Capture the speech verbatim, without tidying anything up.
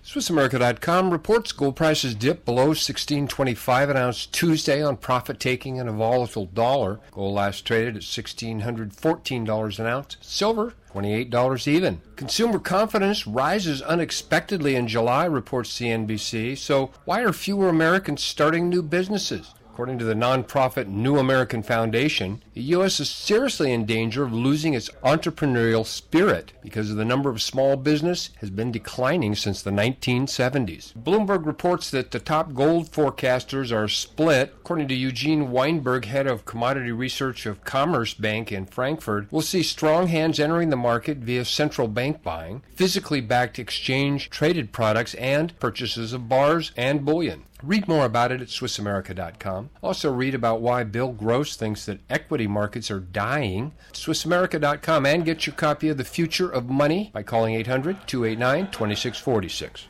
Swiss America dot com reports gold prices dipped below sixteen twenty-five an ounce Tuesday on profit-taking and a volatile dollar. Gold last traded at one thousand six hundred fourteen dollars an ounce. Silver, twenty-eight dollars even. Consumer confidence rises unexpectedly in July, reports C N B C. So why are fewer Americans starting new businesses? According to the nonprofit New American Foundation, the U S is seriously in danger of losing its entrepreneurial spirit because the number of small business has been declining since the nineteen seventies. Bloomberg reports that the top gold forecasters are split. According to Eugene Weinberg, head of commodity research of Commerce Bank in Frankfurt, we'll see strong hands entering the market via central bank buying, physically backed exchange-traded products, and purchases of bars and bullion. Read more about it at Swiss America dot com. Also read about why Bill Gross thinks that equity markets are dying at Swiss America dot com, and get your copy of The Future of Money by calling eight hundred, two eight nine, two six four six.